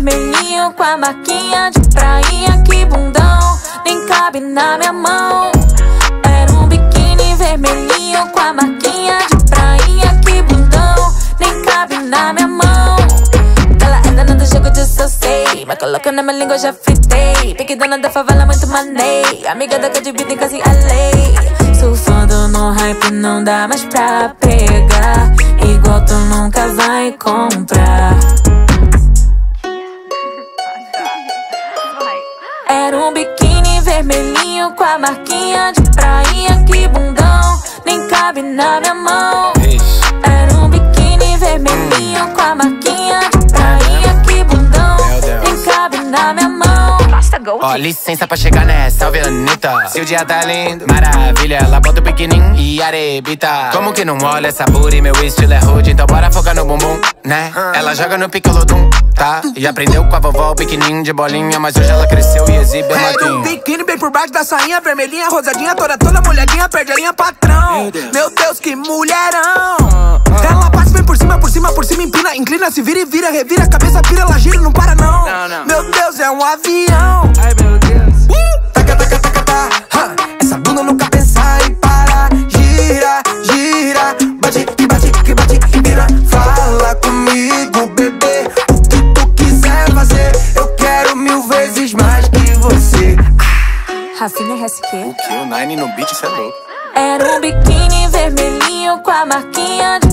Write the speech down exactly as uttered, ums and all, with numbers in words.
vermelhinho com a marquinha de prainha, que bundão, nem cabe na minha mão. Era um biquíni vermelhinho com a marquinha de prainha, que bundão, nem cabe na minha mão. Ela é dona do jogo disso eu sei, mas coloca na minha língua eu já fritei. Pique dona da favela, muito manei, amiga da Cadibita em casa em L A. Surfando no hype, não dá mais pra pegar, igual tu nunca vai comprar. Era um biquíni vermelhinho com a marquinha de prainha, que bundão, nem cabe na minha mão. Era um biquíni vermelhinho com a marquinha de prainha, que bundão, nem cabe na minha mão. Ó, oh, licença pra chegar nessa, salve Anitta. Se o dia tá lindo, maravilha, ela bota o pequenininho e arebita. Como que não olha essa booty, meu estilo é rude, então bora focar no bumbum, né? Ela joga no picolodum, tá? E aprendeu com a vovó o pequenininho de bolinha, mas hoje ela cresceu e exibe a matinha. É um biquíni bem por baixo da sainha, vermelhinha, rosadinha, toda toda molhadinha, perde a linha, patrão. Meu Deus, meu Deus, que mulherão. Ela passa, vem por cima, por cima, por cima, empina, inclina, se vira e vira, revira, a cabeça pira, ela gira, não para não. Não, não. Meu Deus, é um avião. Ai, meu Deus. Uh! Taca, taca, taca, taca. Essa bunda nunca pensa em parar. Gira, gira, bate, que bate, que bate, que vira. Fala comigo, bebê, o que tu quiser fazer, eu quero mil vezes mais que você. Rafinha R S Q. O que? O Nine no beat, cê é louco. Era um biquíni vermelhinho com a marquinha de